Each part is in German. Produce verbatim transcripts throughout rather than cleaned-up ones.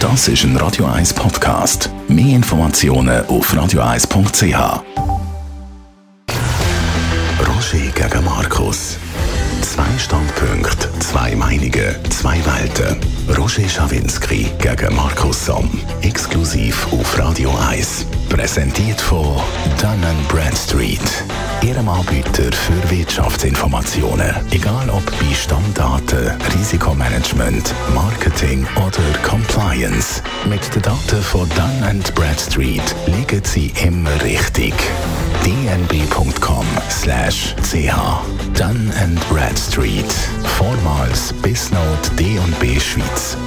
Das ist ein Radio eins Podcast. Mehr Informationen auf radio eins punkt c h. Roger gegen Markus. Zwei Standpunkte, zwei Meinungen, zwei Welten. Roger Schawinski gegen Markus Somm. Exklusiv auf Radio eins. Präsentiert von Dun and Bradstreet. Ihrem Anbieter für Wirtschaftsinformationen. Egal ob bei Stammdaten, Risikomanagement, Marketing oder Compliance. Mit den Daten von Dun and Bradstreet liegen Sie immer richtig. d n b punkt com slash c h. Dun and Bradstreet. Vormals Bisnode D und B Schweiz.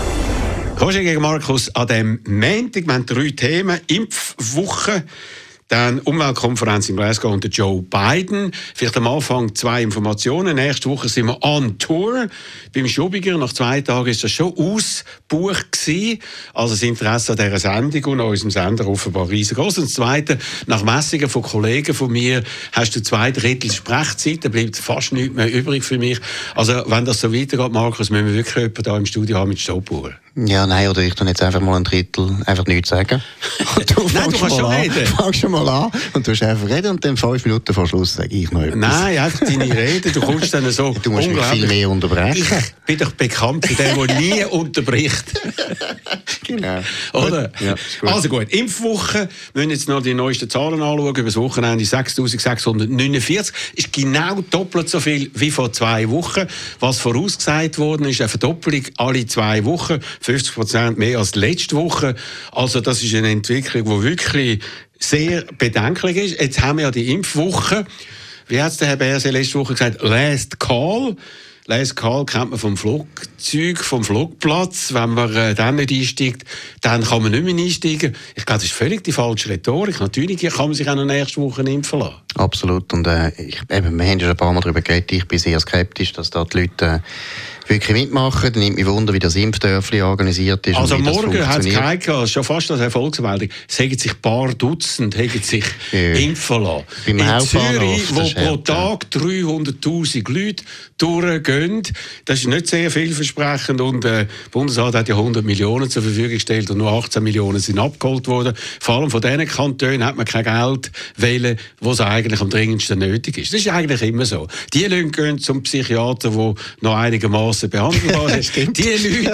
Roger gegen Markus an dem Montag. Wir haben drei Themen. Impfwoche, dann Umweltkonferenz in Glasgow und Joe Biden. Vielleicht am Anfang zwei Informationen. Nächste Woche sind wir on Tour. Beim Schubiger, nach zwei Tagen ist das schon ausgebucht gewesen. Also das Interesse an dieser Sendung und an unserem Sender offenbar riesengroß. Und das Zweite, nach Messungen von Kollegen von mir, hast du zwei Drittel Sprechzeit, da bleibt fast nichts mehr übrig für mich. Also wenn das so weitergeht, Markus, müssen wir wirklich jemanden hier im Studio haben mit Stoppuhren. Ja, nein, oder ich tue jetzt einfach mal ein Drittel einfach nichts sagen. Du nein, du kannst schon an, reden. Fangst schon mal an und du hast einfach reden und dann fünf Minuten vor Schluss sage ich noch etwas. Nein, einfach deine Rede. Du kommst dann so du musst mich viel mehr unterbrechen. Ich bin doch bekannt für den, der nie unterbricht. Genau. Oder? Ja, gut. Also gut, Impfwoche. Wir müssen jetzt noch die neuesten Zahlen anschauen. Über das Wochenende sechstausendsechshundertneunundvierzig. Ist genau doppelt so viel wie vor zwei Wochen. Was vorausgesagt worden ist, eine Verdoppelung alle zwei Wochen. fünfzig Prozent mehr als letzte Woche. Also das ist eine Entwicklung, die wirklich sehr bedenklich ist. Jetzt haben wir ja die Impfwoche. Wie hat es der Herr Berse letzte Woche gesagt? Last Call. Last Call kennt man vom Flugzeug, vom Flugplatz. Wenn man äh, dann nicht einsteigt, dann kann man nicht mehr einsteigen. Ich glaube, das ist völlig die falsche Rhetorik. Natürlich kann man sich auch noch nächste Woche impfen lassen. Absolut. Und äh, ich, eben, wir haben ja schon ein paar Mal darüber geredet. Ich bin sehr skeptisch, dass da die Leute äh, wirklich mitmachen. Dann nimmt mich Wunder, wie das Impfdörfli organisiert ist. Also und wie morgen hat es gezeigt, schon fast als Erfolgsmeldung, es haben sich ein paar Dutzend haben sich ja. impfen lassen. Beim in Zürich, wo pro hart, Tag dreihunderttausend Leute durchgehen. Das ist nicht sehr vielversprechend. Und äh, der Bundesrat hat ja hundert Millionen zur Verfügung gestellt und nur achtzehn Millionen sind abgeholt worden. Vor allem von diesen Kantonen hat man kein Geld wählen, was eigentlich am dringendsten nötig ist. Das ist eigentlich immer so. Die Leute gehen zum Psychiater, der noch einigermaßen behandelbar ist. Die Leute,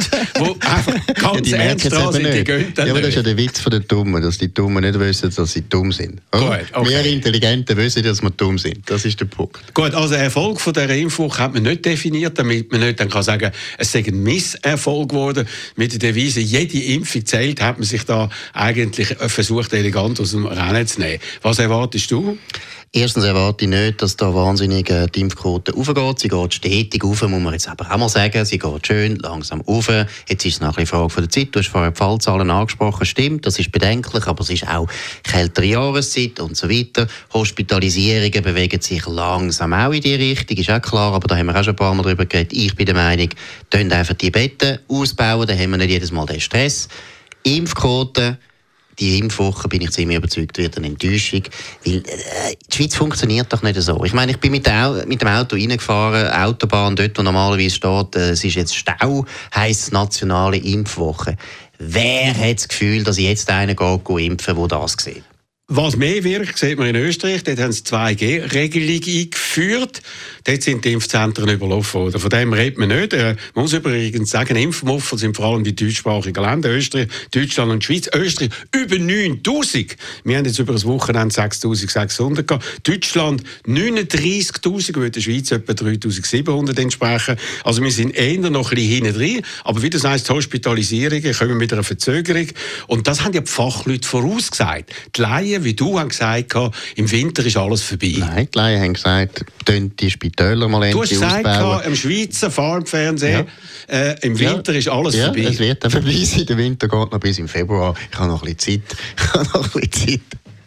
die einfach ganz ja, ernst dran sind, die gehen dann ja, aber das ist ja nicht. der Witz der Dummen, dass die Dummen nicht wissen, dass sie dumm sind. Gut, okay. Wir Intelligenten wissen, dass wir dumm sind. Das ist der Punkt. Gut, also der Erfolg von dieser Impfwoche hat man nicht definiert, damit man nicht dann kann sagen, es sei ein Misserfolg geworden. Mit der Devise, jede Impfung zählt, hat man sich da eigentlich versucht, elegant aus dem Rennen zu nehmen. Was erwartest du? Erstens erwarte ich nicht, dass da wahnsinnig äh, die Impfquote raufgeht. Sie geht stetig rauf, muss man jetzt aber auch mal sagen. Sie geht schön langsam rauf. Jetzt ist es noch eine Frage von der Zeit. Du hast vorher die Fallzahlen angesprochen. Stimmt, das ist bedenklich, aber es ist auch kältere Jahreszeit und so weiter. Hospitalisierungen bewegen sich langsam auch in die Richtung, ist auch klar. Aber da haben wir auch schon ein paar Mal drüber geredet. Ich bin der Meinung, tönt einfach die Betten ausbauen, dann haben wir nicht jedes Mal den Stress. Impfquote. Die Impfwoche, bin ich ziemlich überzeugt, wird eine Enttäuschung. Weil äh, die Schweiz funktioniert doch nicht so. Ich meine, ich bin mit, der, mit dem Auto reingefahren, Autobahn, dort, wo normalerweise steht, äh, es ist jetzt Stau, heisst nationale Impfwoche. Wer hat das Gefühl, dass ich jetzt einen geht, geht impfen, der das sieht? Was mehr wirkt, sieht man in Österreich. Dort haben sie zwei G Regelung eingeführt. Dort sind die Impfzentren überlaufen worden. Von dem redet man nicht. Man muss übrigens sagen, Impfmuffel sind vor allem die deutschsprachigen Länder. Österreich, Deutschland und Schweiz. Österreich über neuntausend. Wir haben jetzt über das Wochenende sechstausendsechshundert gehabt. Deutschland neununddreissigtausend, würde der Schweiz etwa dreitausendsiebenhundert entsprechen. Also wir sind eher noch ein bisschen hinten drin. Aber wie du sagst, Hospitalisierungen kommen mit einer Verzögerung. Und das haben ja die Fachleute vorausgesagt. Die Laien, wie du, haben gesagt, im Winter ist alles vorbei. Nein, die Laien haben gesagt, die Spitäler mal endlich ausbauen. Du hast gesagt, im Schweizer Farmfernsehen, ja. äh, im Winter ja. ist alles ja, vorbei. Ja, es wird dann vorbei sein. Der Winter geht noch bis im Februar. Ich habe noch ein bisschen Zeit. Ich habe noch ein bisschen Zeit.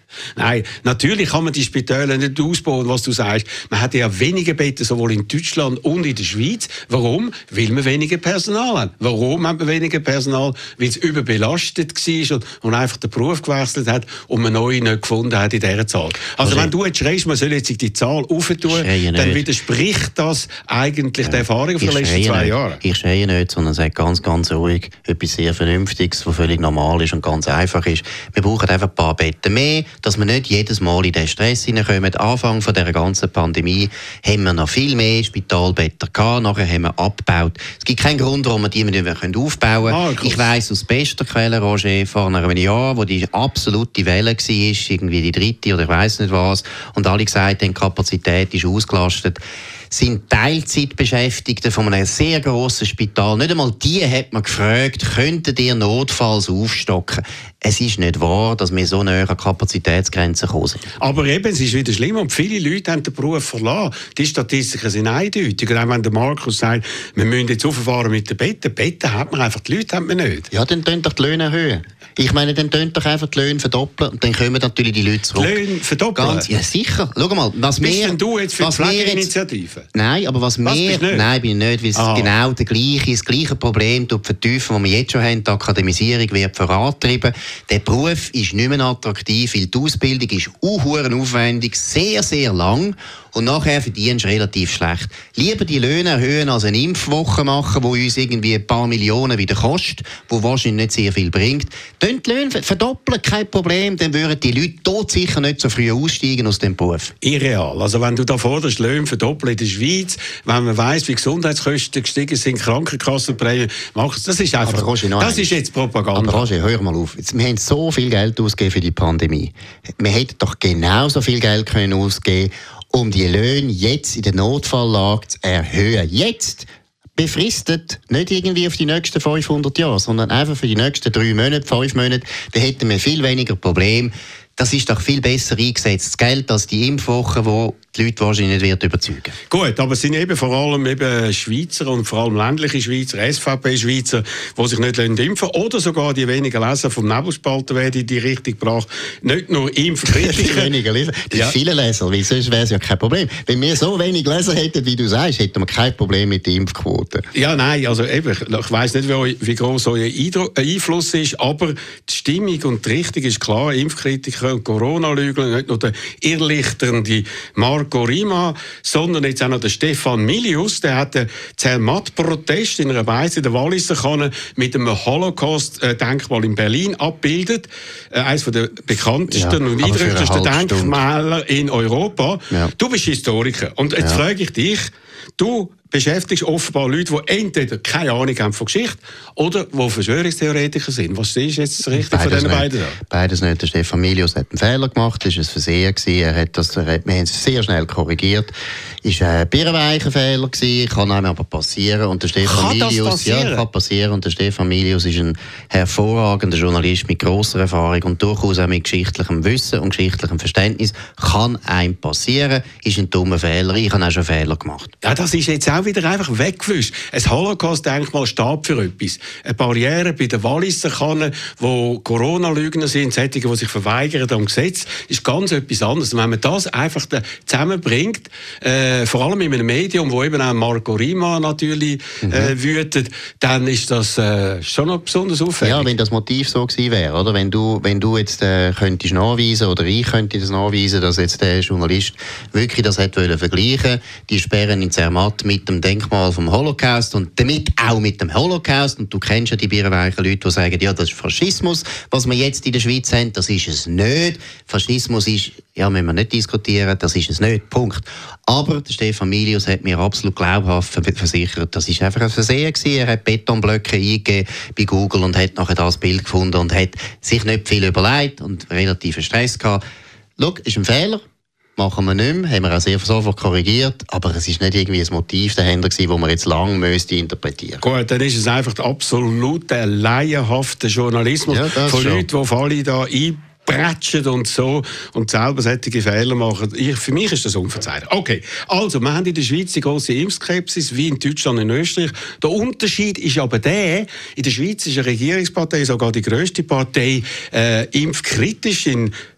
Nein, natürlich kann man die Spitäler nicht ausbauen, was du sagst. Man hat ja weniger Betten, sowohl in Deutschland und in der Schweiz. Warum? Weil man weniger Personal hat. Warum hat man weniger Personal? Weil es überbelastet war und, und einfach den Beruf gewechselt hat und man neu nicht gefunden hat in dieser Zahl. Also, also wenn du jetzt schreist, man soll jetzt die Zahl aufentun, dann widerspricht das eigentlich ja. der Erfahrung von den letzten zwei nicht. Jahren. Ich schreie nicht, sondern sage ganz, ganz ruhig etwas sehr Vernünftiges, was völlig normal ist und ganz einfach ist. Wir brauchen einfach ein paar Betten mehr, dass wir nicht jedes Mal in den Stress hineinkommen. Anfang von dieser ganzen Pandemie haben wir noch viel mehr Spitalbetten gehabt, nachher haben wir abgebaut. Es gibt keinen Grund, warum wir die nicht mehr aufbauen können. Ah, ich weiss aus bester Quelle, Roger, vor einem Jahr, wo die absolute Welle war, irgendwie die dritte oder ich weiss nicht was, und alle gesagt haben, die Kapazität ist ausgelastet, sind Teilzeitbeschäftigte von einem sehr grossen Spital. Nicht einmal die hat man gefragt, könntet ihr notfalls aufstocken? Es ist nicht wahr, dass wir so nahe an Kapazitätsgrenzen gekommen sind. Aber eben, es ist wieder schlimm und viele Leute haben den Beruf verlassen. Die Statistiken sind eindeutig. Und auch wenn der Markus sagt, wir müssen jetzt auffahren mit den Betten, Betten hat man einfach, die Leute hat man nicht. Ja, dann tun doch die Löhne erhöhen. Ich meine, dann tun doch einfach die Löhne verdoppeln und dann kommen natürlich die Leute zurück. Die Löhne verdoppeln? Ganz, ja, sicher. Schau mal, was Bist wir, denn du jetzt für die Pflegeinitiative? Nein, aber was, was wir... Nein, bin ich nicht, weil es ah. genau das gleiche, das gleiche Problem vertiefen, das wir jetzt schon haben. Die Akademisierung wird vorangetrieben. Der Beruf ist nicht mehr attraktiv, weil die Ausbildung ist aufwendig, sehr, sehr lang. Und nachher verdienst du relativ schlecht. Lieber die Löhne erhöhen als eine Impfwoche machen, die uns irgendwie ein paar Millionen wieder kostet, die wahrscheinlich nicht sehr viel bringt. Dann die Löhne verdoppeln, kein Problem, dann würden die Leute tot sicher nicht so früh aussteigen aus dem Beruf. Irreal. Also wenn du da forderst, Löhne verdoppeln in der Schweiz, wenn man weiss, wie Gesundheitskosten gestiegen sind, Krankenkassenprämien, das ist einfach, Roger, das ist jetzt Propaganda. Aber Roger, hör mal auf. Jetzt, wir haben so viel Geld ausgegeben für die Pandemie. Wir hätten doch genauso viel Geld können ausgeben, um die Löhne jetzt in der Notfalllage zu erhöhen. Jetzt befristet, nicht irgendwie auf die nächsten fünfhundert Jahre, sondern einfach für die nächsten drei Monate, fünf Monate, dann hätten wir viel weniger Probleme. Das ist doch viel besser eingesetztes Geld als die Impfwoche, die die Leute wahrscheinlich nicht wird überzeugen. Gut, aber es sind eben vor allem eben Schweizer und vor allem ländliche Schweizer, S V P-Schweizer, die sich nicht impfen lassen. Oder sogar die wenigen Leser vom Nebelspalter werden in die Richtung gebracht. Nicht nur Impfkritiker. Die wenigen Leser? Das ja. sind viele Leser, weil sonst wäre es ja kein Problem. Wenn wir so wenig Leser hätten, wie du sagst, hätten wir kein Problem mit der Impfquote. Ja, nein, also eben, ich weiss nicht, wie, wie gross euer Einfluss ist, aber die Stimmung und die Richtung ist klar. Impfkritiker und Corona-Lügner, nicht nur der irrlichternde Marco Rima, sondern jetzt auch noch der Stefan Milius, der hat den Zermatt-Protest in einer Weise in der Walliser Kanne mit einem Holocaust-Denkmal in Berlin abbildet. Äh, eines der bekanntesten ja, und eindrücklichsten Denkmäler in Europa. Ja. Du bist Historiker und jetzt ja. frage ich dich, du beschäftigst offenbar Leute, die entweder keine Ahnung haben von Geschichte oder die Verschwörungstheoretiker sind. Was ist jetzt das Richtige von diesen beiden? Beides nicht. Der Stefan Milius hat einen Fehler gemacht, das war ein Versehen. Er hat das, er hat, wir haben es sehr schnell korrigiert. Es war ein birrenweicher Fehler, kann einem aber passieren. Und der Stefan kann Milius, das passieren? Ja, kann passieren. Und der Stefan Milius ist ein hervorragender Journalist mit grosser Erfahrung und durchaus auch mit geschichtlichem Wissen und geschichtlichem Verständnis. Kann einem passieren, ist ein dummer Fehler. Ich habe auch schon Fehler gemacht. Ja, das ist jetzt auch wieder einfach weggewischt. Ein Holocaust-Denkmal steht für etwas. Eine Barriere bei den Walliser Kanne, wo Corona-Lügner sind, solche, die sich verweigern am Gesetz, ist ganz etwas anderes. Und wenn man das einfach zusammenbringt, äh, vor allem in einem Medium, wo eben auch Marco Rima natürlich mhm. äh, wütet, dann ist das äh, schon noch besonders auffällig. Ja, wenn das Motiv so gewesen wäre, oder? Wenn du, wenn du jetzt äh, könntest nachweisen, oder ich könnte das nachweisen, dass jetzt der Journalist wirklich das hätte wollen vergleichen, die Sperren in Zermatt mit dem Denkmal vom Holocaust und damit auch mit dem Holocaust. Und du kennst ja die birrenweichen Leute, die sagen, ja, das ist Faschismus, was wir jetzt in der Schweiz haben, das ist es nicht. Faschismus ist, ja, müssen wir nicht diskutieren, das ist es nicht, Punkt. Aber der Stefan Milius hat mir absolut glaubhaft versichert, das ist einfach ein Versehen gewesen. Er hat Betonblöcke eingegeben bei Google und hat nachher das Bild gefunden und hat sich nicht viel überlegt und relativen Stress gehabt. Schau, ist ein Fehler. Machen wir nicht mehr, haben wir auch sehr sofort korrigiert, aber es ist nicht irgendwie ein Motiv dahinter gewesen, das man jetzt lange müsste interpretieren. Gut, dann ist es einfach der absolute laienhafte Journalismus ja, von schon. Leuten, die auf alle da einprätschen und so und selber solche Fehler machen. Ich, für mich ist das unverzeihlich. Okay, also, wir haben in der Schweiz die grosse Impfskepsis, wie in Deutschland und in Österreich. Der Unterschied ist aber der, in der Schweiz ist eine Regierungspartei, sogar die grösste Partei, äh, impfkritisch. In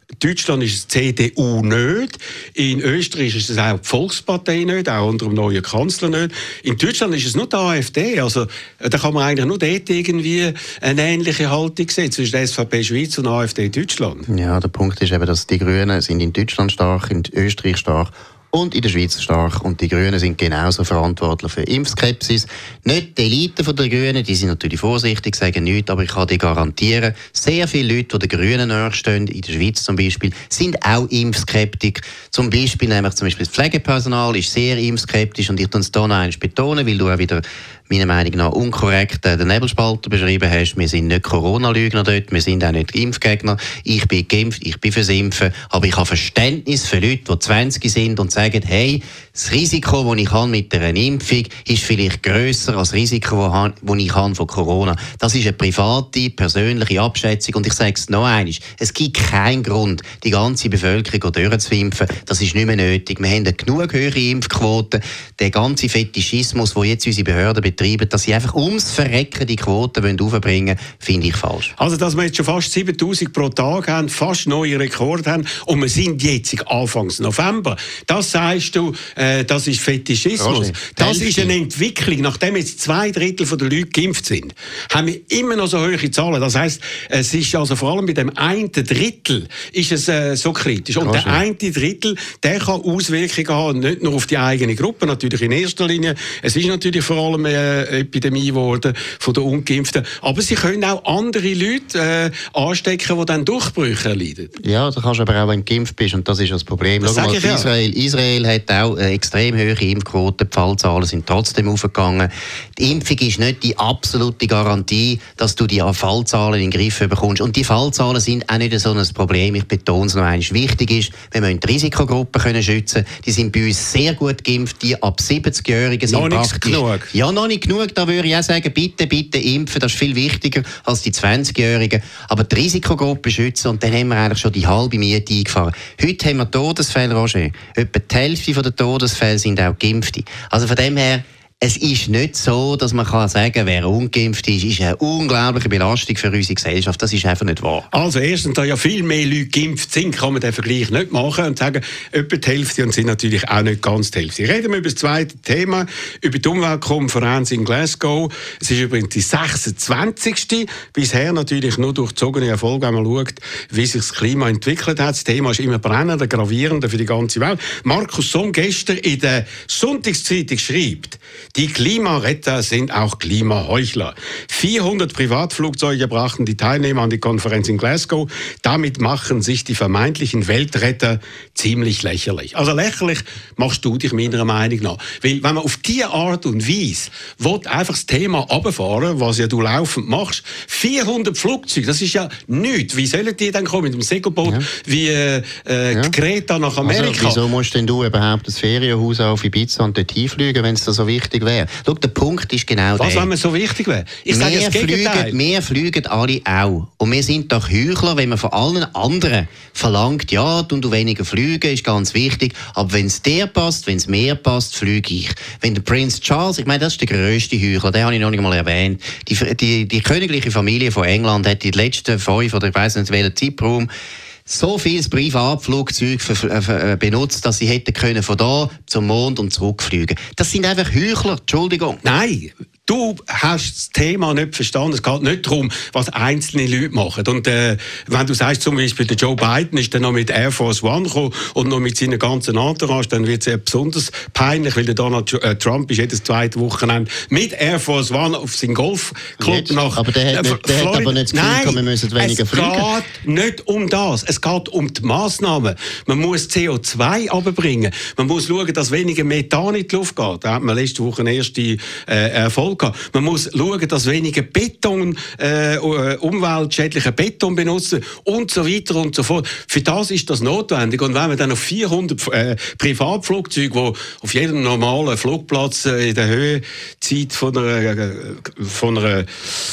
Deutschland ist es die C D U nicht. In Österreich ist es auch die Volkspartei nicht, auch unter dem neuen Kanzler nicht. In Deutschland ist es nur die AfD. Also, da kann man eigentlich nur dort irgendwie eine ähnliche Haltung sehen zwischen der S V P Schweiz und AfD Deutschland. Ja, der Punkt ist eben, dass die Grünen sind in Deutschland stark, in Österreich stark und in der Schweiz stark. Und die Grünen sind genauso verantwortlich für Impfskepsis. Nicht die Elite der Grünen, die sind natürlich vorsichtig, sagen nichts, aber ich kann dir garantieren, sehr viele Leute, die den Grünen nachstehen, in der Schweiz zum Beispiel, sind auch Impfskeptiker. Zum Beispiel, nämlich zum Beispiel das Pflegepersonal ist sehr impfskeptisch und ich tue es hier noch einmal betonen, weil du auch wieder meiner Meinung nach unkorrekt den Nebelspalter beschrieben hast. Wir sind nicht Corona-Lügner dort, wir sind auch nicht Impfgegner. Ich bin geimpft, ich bin fürs Impfen, aber ich habe Verständnis für Leute, die zwanzig sind und sagen, hey, das Risiko, das ich habe mit einer Impfung, ist vielleicht grösser als das Risiko, das ich habe von Corona. Das ist eine private, persönliche Abschätzung und ich sage es noch einmal, es gibt keinen Grund, die ganze Bevölkerung durchzuimpfen. Das ist nicht mehr nötig. Wir haben eine genug höhere Impfquote. Der ganze Fetischismus, den jetzt unsere Behörden betreiben, dass sie einfach ums Verrecken die Quote aufbringen wollen, finde ich falsch. Also, dass wir jetzt schon fast siebentausend pro Tag haben, fast neue Rekorde haben und wir sind jetzt Anfang November. Das sagst du, äh, das ist Fetischismus. Ja, das ist eine Entwicklung. Nachdem jetzt zwei Drittel der Leute geimpft sind, haben wir immer noch so hohe Zahlen. Das heisst, es ist also vor allem bei dem einen Drittel ist es äh, so kritisch. Und der eine Drittel, der kann Auswirkungen haben, nicht nur auf die eigene Gruppe, natürlich in erster Linie. Es ist natürlich vor allem eine Epidemie geworden von den Ungeimpften. Aber sie können auch andere Leute äh, anstecken, die dann Durchbrüche erleiden. Ja, das kannst du aber auch, wenn du geimpft bist. Und das ist das Problem. Das Schau mal, ja. Israel. Israel hat auch eine extrem hohe Impfquote. Die Fallzahlen sind trotzdem aufgegangen. Die Impfung ist nicht die absolute Garantie, dass du die Fallzahlen in den Griff bekommst. Und die Fallzahlen sind auch nicht so ein Problem. Ich betone es noch einmal. Wichtig ist, wenn wir die Risikogruppen können schützen können, die sind bei uns sehr gut geimpft. Die ab siebzig-Jährigen sind noch praktisch... Nicht genug. Ja, noch nicht genug. Da würde ich auch sagen, bitte, bitte impfen. Das ist viel wichtiger als die zwanzig-Jährigen. Aber die Risikogruppe schützen und dann haben wir eigentlich schon die halbe Miete eingefahren. Heute haben wir Todesfälle, Roger. Etwa die Hälfte der Todesfälle sind auch Geimpfte. Also von dem her, es ist nicht so, dass man kann sagen, wer ungeimpft ist, ist eine unglaubliche Belastung für unsere Gesellschaft. Das ist einfach nicht wahr. Also erstens, da ja viel mehr Leute geimpft sind, kann man den Vergleich nicht machen und sagen, etwa die Hälfte und sind natürlich auch nicht ganz die Hälfte. Reden wir über das zweite Thema, über die Umweltkonferenz in Glasgow. Es ist übrigens die sechsundzwanzigste Bisher natürlich nur durchzogene Erfolg, wenn man schaut, wie sich das Klima entwickelt hat. Das Thema ist immer brennender, gravierender für die ganze Welt. Markus Somm gestern in der Sonntagszeitung schreibt, die Klimaretter sind auch Klimaheuchler. vierhundert Privatflugzeuge brachten die Teilnehmer an die Konferenz in Glasgow. Damit machen sich die vermeintlichen Weltretter ziemlich lächerlich. Also lächerlich machst du dich meiner Meinung nach. Weil wenn man auf diese Art und Weise will, einfach das Thema runterfahren, was ja du laufend machst, vierhundert Flugzeuge, das ist ja nichts. Wie sollen die dann kommen mit dem Segelboot ja. wie äh, äh, ja. Greta nach Amerika? Also, wieso musst denn du überhaupt das Ferienhaus auf Ibiza und dort hinfliegen, wenn es da so wichtig wäre? Schau, der Punkt ist genau Was, der. wenn man so wichtig wäre? Ich sage das Gegenteil. Wir fliegen alle auch. Und wir sind doch Heuchler, wenn man von allen anderen verlangt, ja, du weniger fliegen, ist ganz wichtig. Aber wenn es dir passt, wenn es mir passt, fliege ich. Wenn der Prinz Charles, ich meine, das ist der grösste Heuchler, den habe ich noch nicht mal erwähnt. Die, die, die königliche Familie von England hat in den letzten fünf oder ich weiss nicht welchen Zeitraum so viel Privatflugzeug benutzt, dass sie hätten können von da zum Mond und zurückfliegen. Das sind einfach Heuchler, Entschuldigung. Nein. Du hast das Thema nicht verstanden. Es geht nicht darum, was einzelne Leute machen. Und äh, wenn du sagst, zum Beispiel, der Joe Biden ist dann noch mit Air Force One gekommen und noch mit seiner ganzen Entourage, dann wird es ja besonders peinlich, weil der Donald äh, Trump ist jedes zweite Wochenende mit Air Force One auf seinen Golfclub nach Aber der hat, nicht, der hat aber nicht das Gefühl, wir müssen weniger fliegen. Es geht nicht um das. Es geht um die Massnahmen. Man muss C O zwei runterbringen. Man muss schauen, dass weniger Methan in die Luft geht. Da hat man letzte Woche einen ersten äh, Erfolg. Man muss schauen, dass weniger Beton, äh, umweltschädlichen Beton benutzen und so weiter und so fort. Für das ist das notwendig. Und wenn man dann auf vierhundert äh, Privatflugzeuge, die auf jedem normalen Flugplatz äh, in der Höhezeit von einer, äh, von einer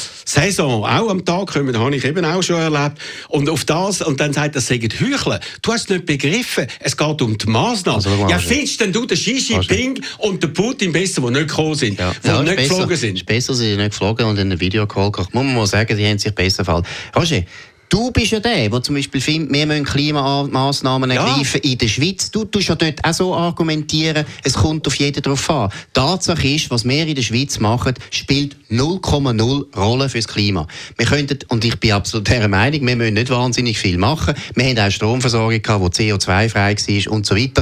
Saison auch am Tag kommen, das habe ich eben auch schon erlebt. Und auf das, und dann sagt er, das sei Heuchler. Du hast es nicht begriffen. Es geht um die Massnahmen. Also, ja, findest denn du den Xi Jinping und den Putin besser, die nicht gekommen sind, ja. die ja, nicht besser, geflogen sind? Es ist besser, sie sind nicht geflogen und in einem Videocall. Muss man mal sagen, sie haben sich besser gefallen. Roger, Du bist ja der, der zum Beispiel findet, wir müssen Klimamaßnahmen ergreifen ja. in der Schweiz. Du tust ja dort auch so argumentieren, es kommt auf jeden drauf an. Tatsache ist, was wir in der Schweiz machen, spielt null Komma null Rolle fürs Klima. Wir könnten, und ich bin absolut der Meinung, wir müssen nicht wahnsinnig viel machen. Wir haben auch Stromversorgung gehabt, die C O zwei frei war und so weiter.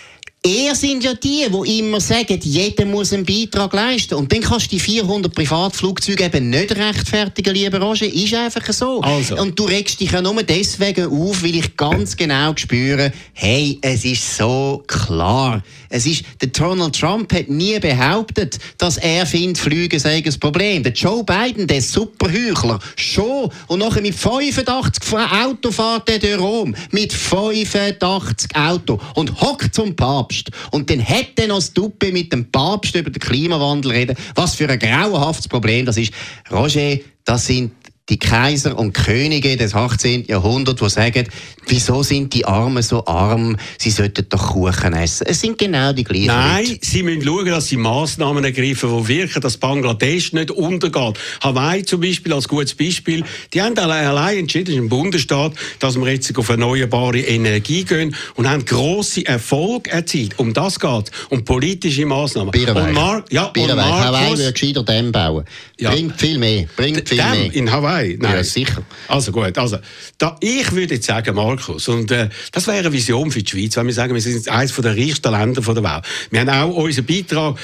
Ihr sind ja die, die immer sagen, jeder muss einen Beitrag leisten. Und dann kannst du die vierhundert Privatflugzeuge eben nicht rechtfertigen, lieber Roger. Ist einfach so. Also. Und du regst dich ja nur deswegen auf, weil ich ganz genau spüre, hey, es ist so klar. Es ist, der Donald Trump hat nie behauptet, dass er findet, Flüge sei ein Problem. Der Joe Biden, der Superheuchler, schon. Und nachher mit fünfundachtzig Auto fährt er durch Rom. Mit fünfundachtzig Auto. Und hockt zum Papst. Und dann hätte er noch das Duppe mit dem Papst über den Klimawandel reden. Was für ein grauenhaftes Problem das ist. Roger, das sind die Kaiser und Könige des achtzehnten Jahrhunderts, die sagen, wieso sind die Armen so arm, sie sollten doch Kuchen essen. Es sind genau die gleichen Nein, Leute. sie müssen schauen, dass sie Massnahmen ergreifen, die wirken, dass Bangladesch nicht untergeht. Hawaii zum Beispiel als gutes Beispiel, die haben allein entschieden, im Bundesstaat, dass wir jetzt auf erneuerbare Energie gehen und haben grosse Erfolge erzielt. Um das geht es, um politische Massnahmen. Bierweich. Und Mar- ja, Bierweich. Hawaii würde gescheiter Dämme bauen. Ja. Bringt viel mehr. Bringt viel Dämm mehr. in Hawaii? Nein. Ja, sicher. Also gut, also, da, ich würde jetzt sagen, Markus, und äh, das wäre eine Vision für die Schweiz, wenn wir sagen, wir sind eines der reichsten Länder der Welt. Wir haben auch unseren Beitrag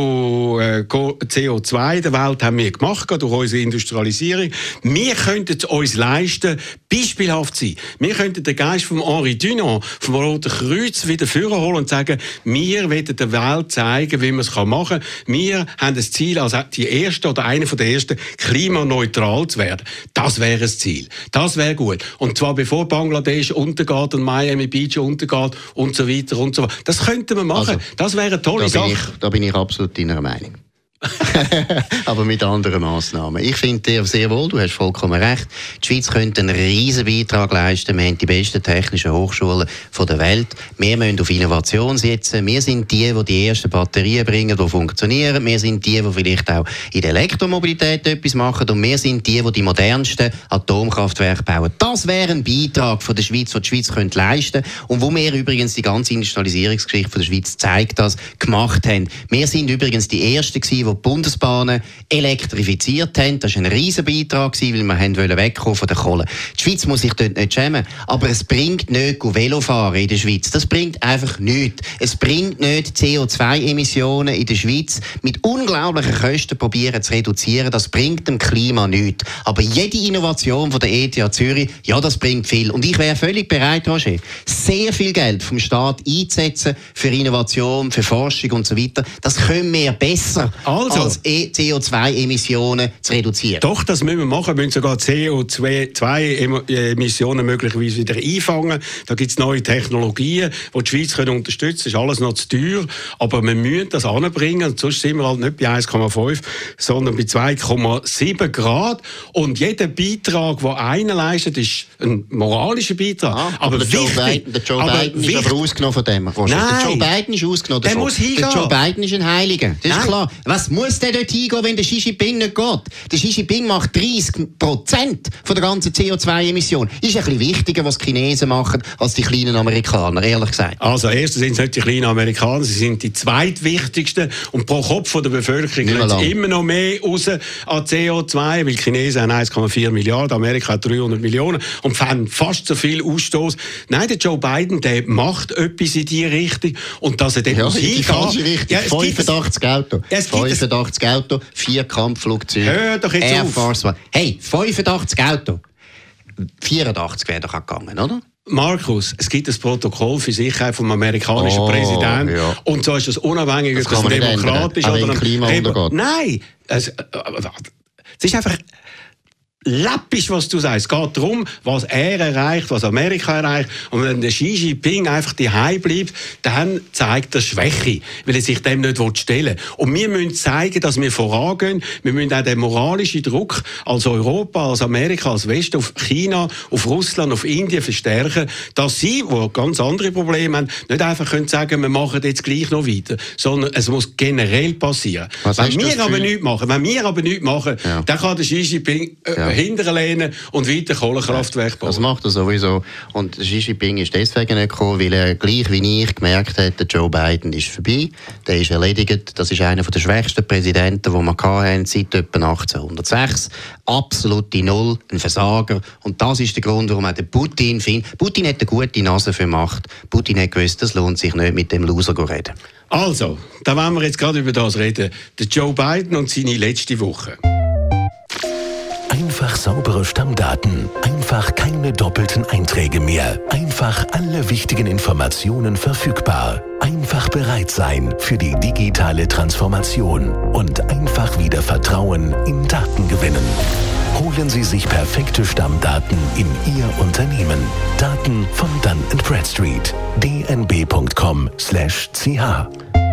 zu äh, C O zwei der Welt haben wir gemacht, durch unsere Industrialisierung. Wir könnten es uns leisten, beispielhaft sein. Wir könnten den Geist von Henri Dunant, vom Roten Kreuz, wieder vorholen und sagen, wir wollen der Welt zeigen, wie man es machen kann. Wir haben das Ziel, als die erste oder eine der ersten klimaneutral zu werden. Das wäre das Ziel. Das wäre gut. Und zwar bevor Bangladesch untergeht und Miami Beach untergeht und so weiter und so weiter. Das könnten wir machen. Also, das wäre eine tolle da Sache. Ich, da bin ich absolut deiner Meinung. Aber mit anderen Massnahmen. Ich finde dir sehr wohl, du hast vollkommen recht. Die Schweiz könnte einen riesen Beitrag leisten. Wir haben die besten technischen Hochschulen der Welt. Wir müssen auf Innovation setzen. Wir sind die, die die ersten Batterien bringen, die funktionieren. Wir sind die, die vielleicht auch in der Elektromobilität etwas machen. Und wir sind die, die die modernsten Atomkraftwerke bauen. Das wäre ein Beitrag von der Schweiz, den die Schweiz könnte leisten könnte. Und wo wir übrigens die ganze Industrialisierungsgeschichte von der Schweiz zeigt, das gemacht haben. Wir sind übrigens die Ersten gewesen, die die Bundesbahnen elektrifiziert haben. Das war ein riesen Beitrag, weil wir haben wegkommen von der Kohle. Die Schweiz muss sich dort nicht schämen. Aber es bringt nicht Velofahren in der Schweiz. Das bringt einfach nichts. Es bringt nicht C O zwei Emissionen in der Schweiz mit unglaublichen Kosten probieren zu reduzieren. Das bringt dem Klima nichts. Aber jede Innovation von der E T H Zürich, ja, das bringt viel. Und ich wäre völlig bereit, Roger, sehr viel Geld vom Staat einzusetzen für Innovation, für Forschung und so weiter. Das können wir besser. Also, als C O zwei Emissionen zu reduzieren. Doch, das müssen wir machen. Wir müssen sogar C O zwei Emissionen möglicherweise wieder einfangen. Da gibt es neue Technologien, die die Schweiz können unterstützen können. Das ist alles noch zu teuer. Aber wir müssen das anbringen. Und sonst sind wir halt nicht bei eins Komma fünf, sondern bei zwei Komma sieben Grad. Und jeder Beitrag, den einer leistet, ist ein moralischer Beitrag. Ah, aber, aber der Joe Biden, der Joe aber Biden ist aber ausgenommen von dem. Nein. Der Joe Biden ist ausgenommen davon. Der muss hingehen. Der Joe Biden ist ein Heiliger. Das ist Nein. klar. Was muss der dort hingehen, wenn der Xi Jinping nicht geht? Der Xi Jinping macht dreißig Prozent von der ganzen C O zwei Emission. Ist ein bisschen wichtiger, was die Chinesen machen, als die kleinen Amerikaner, ehrlich gesagt. Also, erstens sind es nicht die kleinen Amerikaner, sie sind die zweitwichtigsten. Und pro Kopf von der Bevölkerung lässt es immer noch mehr raus an C O zwei, weil die Chinesen haben eins Komma vier Milliarden, Amerika hat dreihundert Millionen und haben fast so viel Ausstoß. Nein, der Joe Biden, der macht etwas in diese Richtung. Und dass er dort ja, muss in die falsche Richtung. Ja, fünfundachtzig Auto. fünfundachtzig Auto, vier Kampfflugzeuge. Hör doch jetzt Air auf. Force One. Hey, fünfundachtzig Auto. vierundachtzig wäre doch auch gegangen, oder? Markus, es gibt ein Protokoll für Sicherheit vom amerikanischen oh, Präsidenten. Ja. Und so ist das unabhängig, ob das demokratisch oder ein Klima untergeht. Nein, es, es ist einfach läppisch, was du sagst. Es geht darum, was er erreicht, was Amerika erreicht. Und wenn der Xi Jinping einfach daheim bleibt, dann zeigt er Schwäche, weil er sich dem nicht stellen will. Und wir müssen zeigen, dass wir vorangehen. Wir müssen auch den moralischen Druck als Europa, als Amerika, als Westen auf China, auf Russland, auf Indien verstärken, dass sie, die ganz andere Probleme haben, nicht einfach können sagen, wir machen jetzt gleich noch weiter, sondern es muss generell passieren. Was wenn wir aber nichts machen, wenn wir aber nichts machen, ja. dann kann der Xi Jinping äh, Genau. hinterlehnen und weiter Kohlekraftwerke bauen. Das macht er sowieso. Und Xi Jinping ist deswegen nicht gekommen, weil er gleich wie ich gemerkt hat, der Joe Biden ist vorbei, der ist erledigt. Das ist einer der schwächsten Präsidenten, die wir hatten, seit etwa achtzehnhundertsechs. Absolute Null, ein Versager. Und das ist der Grund, warum auch der Putin findet. Putin hat eine gute Nase für Macht. Putin hat gewusst, das lohnt sich nicht, mit dem Loser zu reden. Also, da wollen wir jetzt gerade über das reden. Der Joe Biden und seine letzte Woche. Einfach saubere Stammdaten, einfach keine doppelten Einträge mehr, einfach alle wichtigen Informationen verfügbar, einfach bereit sein für die digitale Transformation und einfach wieder Vertrauen in Daten gewinnen. Holen Sie sich perfekte Stammdaten in Ihr Unternehmen. Daten von Dun and Bradstreet. d n b punkt com slash c h.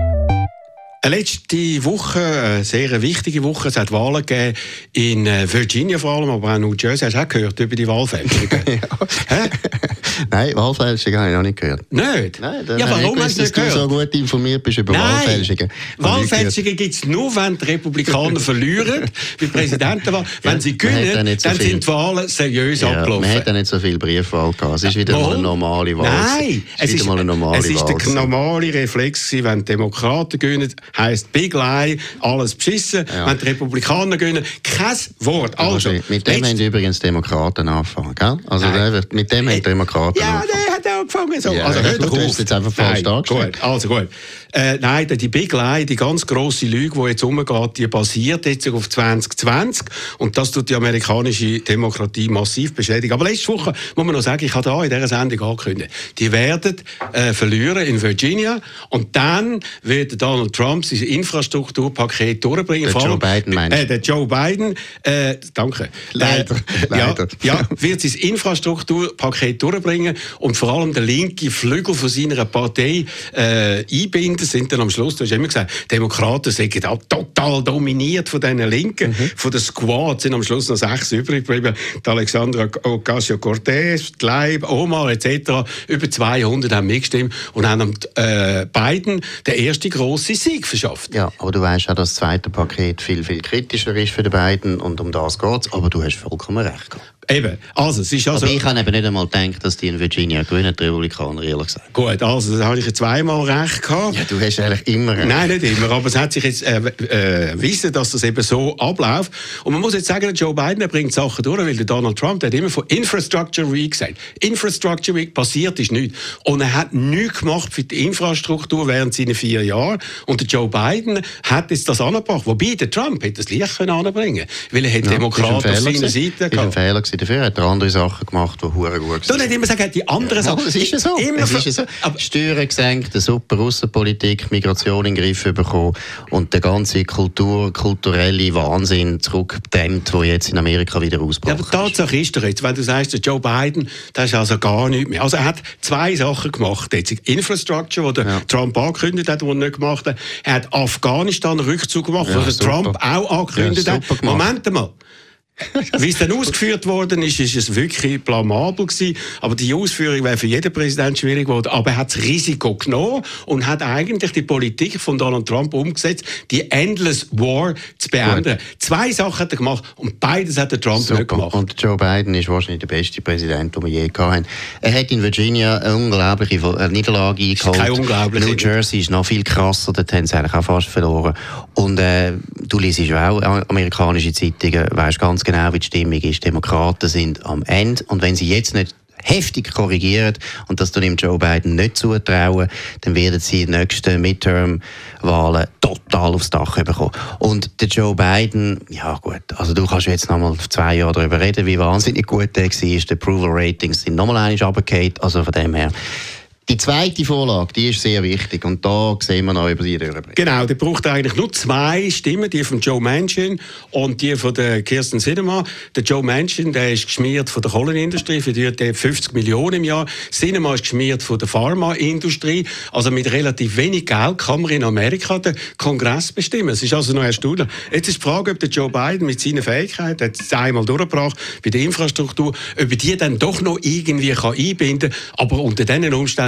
Eine letzte Woche, eine sehr wichtige Woche. Es hat Wahlen gegeben in Virginia vor allem, aber auch in New Jersey. Hast du auch gehört über die Wahlfälschungen? Ja. Nein, Wahlfälschungen habe ich noch nicht gehört. Nicht? Nein, ja, warum hast du nicht gehört? Dass du so gut informiert bist über Nein. Wahlfälschungen. Wahlfälschungen gibt es nur, wenn die Republikaner verlieren, bei Präsidentenwahl. Wenn ja, sie gewinnen, so dann viel. sind die Wahlen seriös ja, abgelaufen. Man hat ja nicht so viel Briefwahl gehabt. Es ist wieder Warum? mal eine normale Wahl. Nein, es ist, es ist, mal eine normale es ist Wahl. der normale Reflex, wenn die Demokraten gewinnen, heisst Big Lie, alles beschissen. Ja. Wenn die Republikaner gewinnen, kein Wort. Also, mit dem haben übrigens Demokraten angefangen, gell? Also der, mit dem haben Demokraten ja, angefangen. der hat angefangen so. Ja, also, hört du doch hast jetzt einfach falsch dargestellt. Gut, also gut. Äh, nein, die Big Lie, die ganz grosse Lüge, die jetzt umgeht, die basiert jetzt auf zwanzig zwanzig und das tut die amerikanische Demokratie massiv beschädigen. Aber letzte Woche muss man noch sagen, ich habe da in dieser Sendung angekündigt, die werden äh, verlieren in Virginia und dann wird Donald Trump sein Infrastrukturpaket durchbringen. Der Joe Biden meinst du? Äh, der Joe Biden, äh, danke. Leider, äh, leider. Ja, ja, wird sein Infrastrukturpaket durchbringen und vor allem der linke Flügel von seiner Partei äh, einbinden, sind dann am Schluss, du hast immer gesagt, Demokraten sind auch total dominiert von diesen Linken, mhm. von der Squad sind am Schluss noch sechs übrig geblieben, die Alexandra Ocasio-Cortez, die Leib, Omar et cetera. Über zweihundert haben mitgestimmt und haben äh, Biden den ersten grossen Sieg verschafft. Ja, aber du weißt auch, dass das zweite Paket viel, viel kritischer ist für den Biden und um das geht es, aber du hast vollkommen recht gehabt. Eben, also es ist also... Aber ich habe eben nicht einmal gedacht, dass die in Virginia gewinnen, die Republikaner, ehrlich gesagt. Gut, also da habe ich zweimal recht gehabt. Ja, du hast eigentlich immer recht. Nein, nicht immer, aber es hat sich jetzt äh, äh, wissen, dass das eben so abläuft. Und man muss jetzt sagen, Joe Biden der bringt Sachen durch, weil der Donald Trump der hat immer von Infrastructure Week gesagt. Infrastructure Week, passiert ist nichts. Und er hat nichts gemacht für die Infrastruktur während seiner vier Jahre. Und der Joe Biden hat jetzt das angebracht. Wobei der Trump hätte das leicht anbringen können, weil er hat ja, Demokraten auf seiner Seite gehabt. Dafür hat er andere Sachen gemacht, die verdammt gut sind. Du nicht immer sagen, die anderen ja, Sachen... Es ist ja so. Immer es ist ja so. Aber Steuern gesenkt, eine super Russenpolitik, Migration in den Griff bekommen und der ganze Kultur, kulturelle Wahnsinn zurückgedämmt, der jetzt in Amerika wieder ausbricht. Ja, aber Tatsache ist doch jetzt, wenn du sagst, der Joe Biden, das ist also gar nichts mehr. Also er hat zwei Sachen gemacht. Jetzt Infrastructure, die ja. Trump angekündigt hat, die er nicht gemacht hat. Er hat Afghanistan Rückzug gemacht, ja, was Trump auch angekündigt ja, hat. Moment mal. Wie es dann ausgeführt worden ist, ist es wirklich blamabel gewesen. Aber die Ausführung wäre für jeden Präsident schwierig geworden. Aber er hat das Risiko genommen und hat eigentlich die Politik von Donald Trump umgesetzt, die Endless War zu beenden. Gut. Zwei Sachen hat er gemacht und beides hat der Trump Super. nicht gemacht. Und Joe Biden ist wahrscheinlich der beste Präsident, den wir je hatten. Er hat in Virginia eine unglaubliche Niederlage eingeholt. Kein unglaublich. New Jersey ist noch viel krasser, dort haben sie eigentlich auch fast verloren. Und äh, du liest ja auch amerikanische Zeitungen, weißt ganz genau, wie die Stimmung ist. Demokraten sind am Ende. Und wenn sie jetzt nicht heftig korrigieren, und das tun ihm Joe Biden nicht zutrauen, dann werden sie in den nächsten Midterm-Wahlen total aufs Dach bekommen. Und der Joe Biden, ja gut, also du kannst jetzt noch mal zwei Jahre darüber reden, wie wahnsinnig gut der war. Die Approval-Ratings sind noch mal einmal runtergefallen, also von dem her. Die zweite Vorlage, die ist sehr wichtig und da sehen wir noch über die durchbringen. Genau, der braucht eigentlich nur zwei Stimmen, die von Joe Manchin und die von der Kyrsten Sinema. Der Joe Manchin, der ist geschmiert von der Kohlenindustrie, verdient fünfzig Millionen im Jahr. Sinema ist geschmiert von der Pharmaindustrie. Also mit relativ wenig Geld kann man in Amerika den Kongress bestimmen. Es ist also noch erstaunlich. Jetzt ist die Frage, ob der Joe Biden mit seinen Fähigkeiten, er hat es einmal durchgebracht bei der Infrastruktur, ob er die dann doch noch irgendwie kann einbinden kann. Aber unter diesen Umständen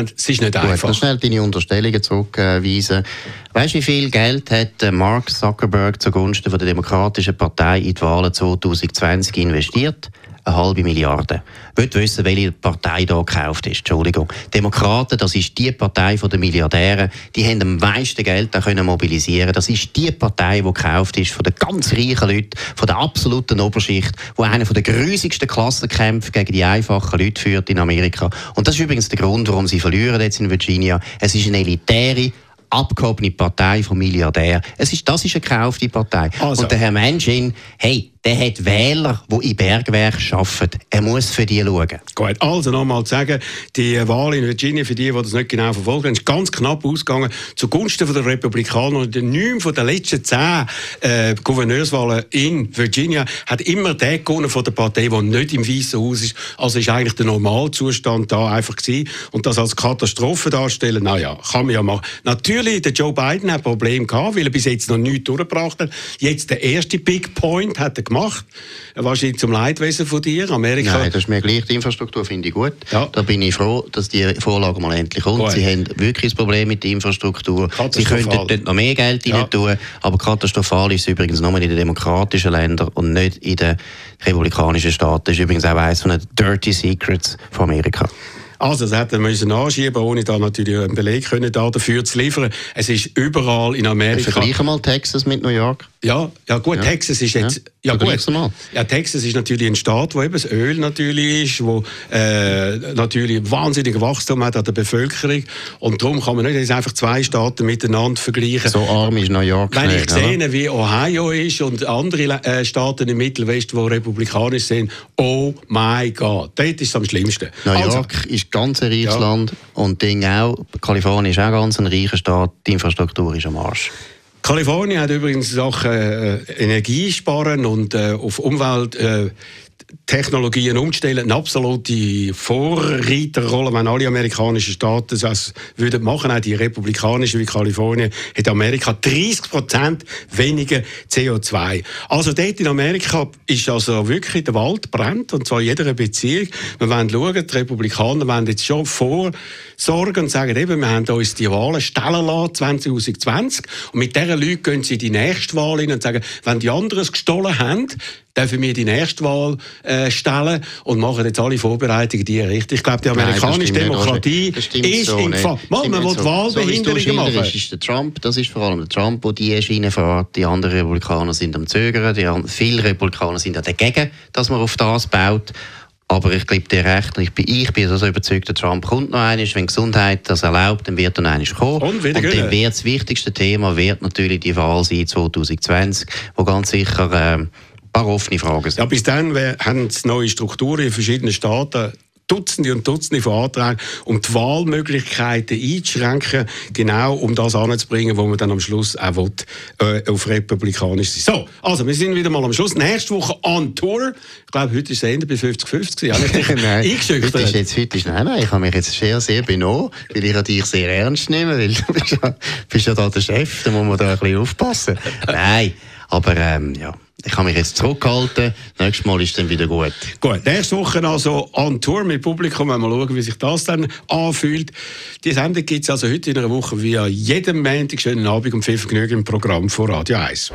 haben. Es ist nicht Gut, einfach. Gut, schnell deine Unterstellungen zurückweisen. Weißt du, wie viel Geld hat Mark Zuckerberg zugunsten von der Demokratischen Partei in die Wahlen zwanzig zwanzig investiert? Eine halbe Milliarde. Ich will wissen, welche Partei da gekauft ist. Entschuldigung. Demokraten, das ist die Partei der Milliardäre. Die haben am meisten Geld da können mobilisieren. Das ist die Partei, die gekauft ist von den ganz reichen Leuten, von der absoluten Oberschicht, die einer der grusigsten Klassenkämpfe gegen die einfachen Leute führt in Amerika. Und das ist übrigens der Grund, warum sie verlieren jetzt in Virginia. Es ist eine elitäre, abgehobene Partei von Milliardären. Es ist, das ist eine gekaufte Partei. Also. Und der Herr Manchin, hey, der hat Wähler, die in Bergwerk arbeiten. Er muss für die schauen. Gut, also nochmal zu sagen, die Wahl in Virginia, für die, die das nicht genau verfolgt haben, ist ganz knapp ausgegangen zugunsten der Republikaner. Und neun von den letzten zehn äh, Gouverneurswahlen in Virginia hat immer der gewonnen von der Partei, die nicht im Weißen Haus ist. Also ist eigentlich der Normalzustand da einfach gewesen. Und das als Katastrophe darstellen, naja, kann man ja machen. Natürlich, der Joe Biden hat Probleme gehabt, weil er bis jetzt noch nichts durchgebracht hat. Jetzt der erste Big Point hat er gemacht. Wahrscheinlich zum Leidwesen von dir. Amerika. Nein, das ist mir gleich. Die Infrastruktur finde ich gut. Ja. Da bin ich froh, dass die Vorlage mal endlich kommt. Gut. Sie haben wirklich ein Problem mit der Infrastruktur. Sie könnten dort noch mehr Geld rein tun. Ja. Aber katastrophal ist es übrigens nur in den demokratischen Ländern und nicht in den republikanischen Staaten. Das ist übrigens auch eines von den Dirty Secrets von Amerika. Also, das hätte man nachschieben, ohne da natürlich einen Beleg können, da dafür zu liefern. Es ist überall in Amerika. Vergleichen mal Texas mit New York. Ja, ja gut, ja. Texas ist jetzt... Ja, ja gut. Mal. Ja, Texas ist natürlich ein Staat, wo eben das Öl natürlich ist, wo äh, natürlich wahnsinniges Wachstum hat an der Bevölkerung. Und darum kann man nicht jetzt einfach zwei Staaten miteinander vergleichen. So arm ist New York. Wenn ich nicht, sehe, oder? Wie Ohio ist und andere äh, Staaten im Mittelwest, die republikanisch sind, oh mein Gott, dort ist es am schlimmsten. New York also, ist ganz ein reiches ja. Land und Ding auch. Kalifornien ist auch ganz ein reicher Staat. Die Infrastruktur ist am Arsch. Kalifornien hat übrigens Sachen äh, Energiesparen und äh, auf Umwelt äh, Technologien umstellen, eine absolute Vorreiterrolle, wenn alle amerikanischen Staaten das würden machen, auch die republikanischen wie Kalifornien, hat Amerika dreißig Prozent weniger C O zwei. Also dort in Amerika ist also wirklich der Wald brennt, und zwar in jeder Beziehung. Wir wollen schauen, die Republikaner wollen jetzt schon vorsorgen und sagen, eben, wir haben uns die Wahlen stellen lassen zwanzig zwanzig und mit diesen Leuten gehen sie in die nächste Wahl hin und sagen, wenn die anderen es gestohlen haben, dürfen wir die nächste Wahl äh, stellen und machen jetzt alle Vorbereitungen die richtig. Ich glaube, die amerikanische Nein, Demokratie ist so in Gefahr. Man will so. Wahlbehinderungen so, machen. Das ist der Trump, das ist vor allem der Trump, der die Schiene fährt. Die anderen Republikaner sind am Zögern. Die anderen, viele Republikaner sind dagegen, dass man auf das baut. Aber ich gebe dir recht, ich bin, ich bin also überzeugt, der Trump kommt noch einmal. Wenn die Gesundheit das erlaubt, dann wird er noch einmal kommen. Und, und dann wird das wichtigste Thema wird natürlich die Wahl sein zwanzig zwanzig, wo ganz sicher äh, ein paar offene Fragen sind. Ja, bis dann haben es neue Strukturen in verschiedenen Staaten. Dutzende und Dutzende von Anträgen, um die Wahlmöglichkeiten einzuschränken, genau um das anzubringen, wo man dann am Schluss auch will, äh, auf republikanisch sein. So, also wir sind wieder mal am Schluss. Nächste Woche on Tour. Ich glaube, heute ist es Ende bei fünfzig fünfzig. Ja, nein, heute ist jetzt, heute ist, nein, nein, ich habe mich jetzt sehr, sehr benommen, weil ich dich sehr ernst nehme, weil du bist ja, bist ja da der Chef, da muss man da ein bisschen aufpassen. Nein, aber ähm, ja. Ich habe mich jetzt zurückgehalten. Nächstes Mal ist es dann wieder gut. Gut, nächste Woche also on Tour mit Publikum. Mal schauen, wie sich das dann anfühlt. Die Sendung gibt es also heute in einer Woche via jedem Montag. Schönen Abend und viel Vergnügen im Programm von Radio eins.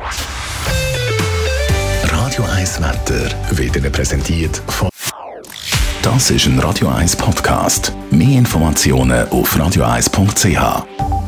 Radio eins Wetter wird Ihnen präsentiert von... Das ist ein Radio eins Podcast. Mehr Informationen auf radio eins punkt c h.